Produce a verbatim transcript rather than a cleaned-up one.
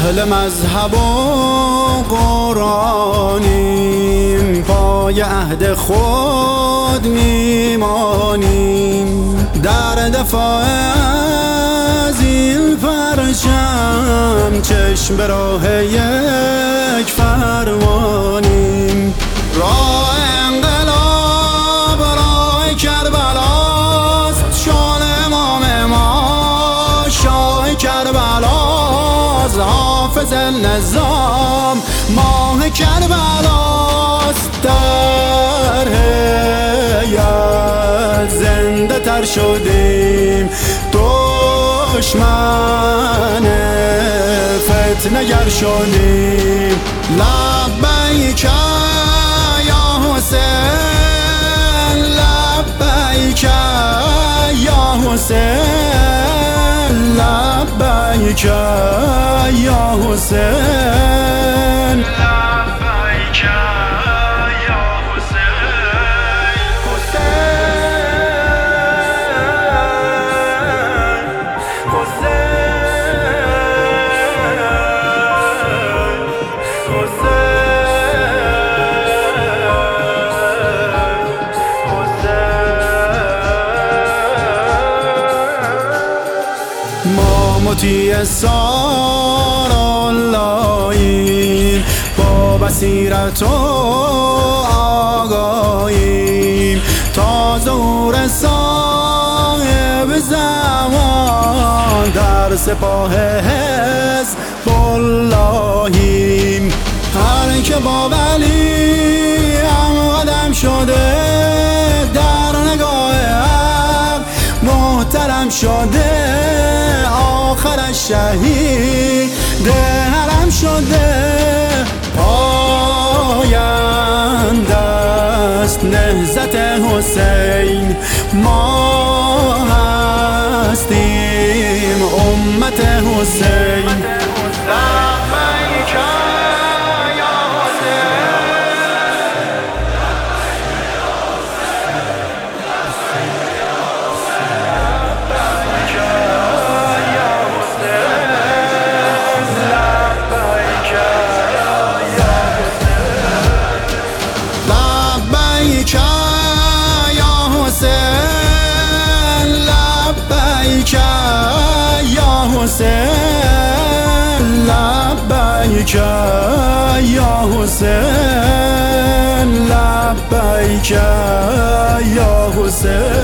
اهل مذهب و قرآنیم، پای عهد خود میمانیم. در دفاع از این پرچم چشم به راه یک فرمانیم. راه انقلاب راه کربلاست، شان امام ما شاه کربلاست. حافظ نظام ماه کربلاست. در هیئت زنده تر شدیم، دشمن فتنه گر شدیم. لبیک یا حسین، لبیک یا حسین، لبیک یا حسین، لبیک یا حسین. حسین ما مطیع ساراللهیم، با بصیرت و آگاهیم. تا ظهور صاحب زمان در سپاه حزب اللهیم. هر که با ولی هم قدم شده، در نگاه حق محترم شده. آخرش شهید حرم شده. پاینده است نهضت حسین، ما هستیم امت حسین. لبیک یا حسین، لبیک یا حسین، لبیک یا حسین، لبیک یا حسین.